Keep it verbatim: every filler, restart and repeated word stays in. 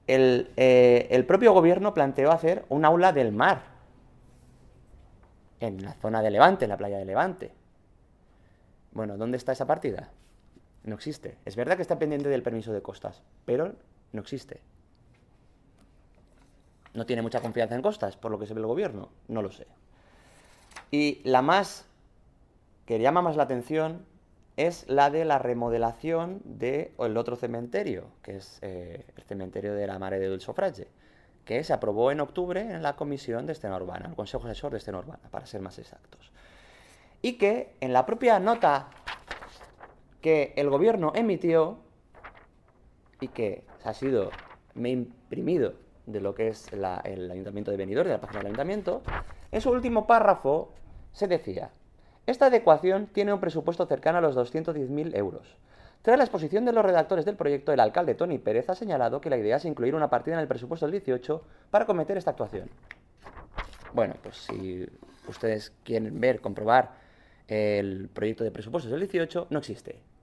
el, eh, el propio gobierno planteó hacer un aula del mar en la zona de Levante, en la playa de Levante. Bueno, ¿dónde está esa partida? No existe. Es verdad que está pendiente del permiso de costas, pero no existe. No tiene mucha confianza en costas, por lo que se ve el gobierno. No lo sé. Y la más que llama más la atención es la de la remodelación del otro cementerio, que es eh, el cementerio de la Mare del Sufragi, que se aprobó en octubre en la Comisión de Escena Urbana, el Consejo Asesor de Escena Urbana, para ser más exactos. Y que en la propia nota que el gobierno emitió y que ha sido, me he imprimido de lo que es la, el Ayuntamiento de Benidorm, de la página del Ayuntamiento, en su último párrafo se decía: esta adecuación tiene un presupuesto cercano a los doscientos diez mil euros. Tras la exposición de los redactores del proyecto, el alcalde Tony Pérez ha señalado que la idea es incluir una partida en el presupuesto del dieciocho para cometer esta actuación. Bueno, pues si ustedes quieren ver, comprobar el proyecto de presupuestos del dieciocho, no existe.